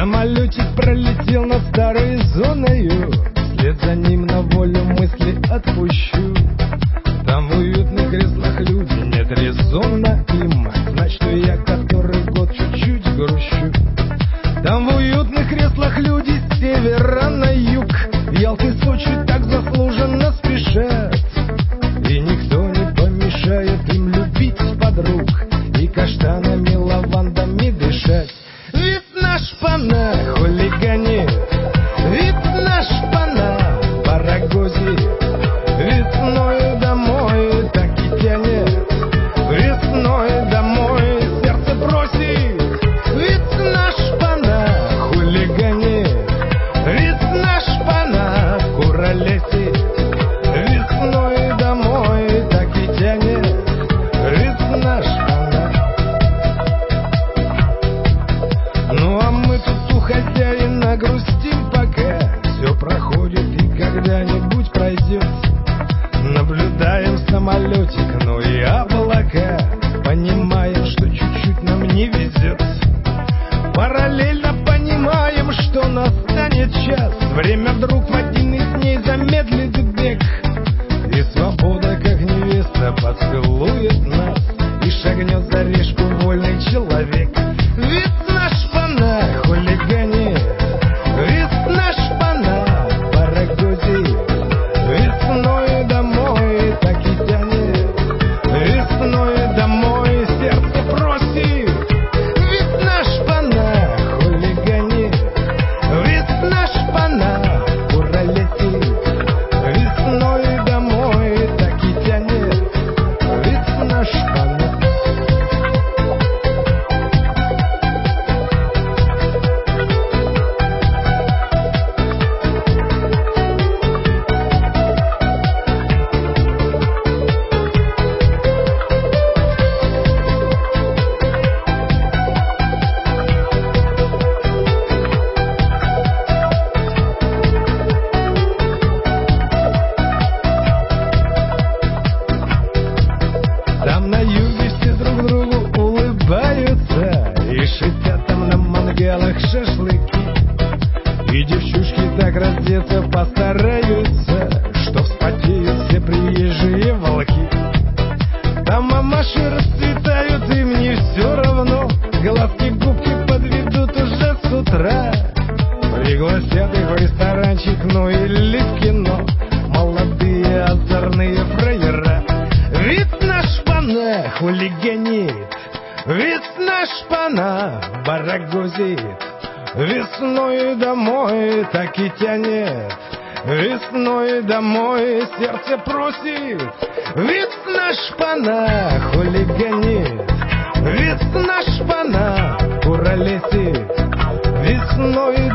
Самолетик пролетел над старой зоною, вслед за ним на волю мысли отпущу. Там в уютных креслах люди, нет резона им знать, что я который год чуть-чуть грущу. Там в уютных креслах люди с севера на юг, в Ялты, Сочи так заслуженно спешат. И никто не помешает им любить подруг и каштанами, лавандами дышать. Вид наш пана хулиганит, вид наш пана барагозит, весною домой так и тянет, весной домой сердце просит. Вид наш пана хулиганит, вид наш пана куролесит, весной домой так и тянет, вид наш пана. Ну а мы тут у хозяина грустим, пока все проходит и когда-нибудь пройдет. Наблюдаем самолетик, ну и облака, понимаем, что чуть-чуть нам не везет. Параллельно понимаем, что настанет час, время вдруг в один из дней замедлит бег, и свобода, как невеста, поцелует нас, и шагнет за решку вольный человек. Вид наш пана хулиганит, вид наш пана барагозит, весной домой так и тянет, весной домой сердце просит. Вид наш пана хулиганит, вид наш пана куролесит, весной домой так и тянет, вид наш пана. Там на юге все друг другу улыбаются и шипят там на мангалах шашлыки. И девчушки так раздеться постараются, что вспотеют все приезжие волки. Там мамаши расцветают, им не все равно, глазки губки подведут уже с утра. Пригласят их в ресторанчик, ну или в кино, молодые озорные фраера. Вид наш пана хулиганит, вид наш пана барагозит, весной домой так и тянет, весной домой сердце просит. Вид наш пана хулиганит, вид наш пана куролесит, весной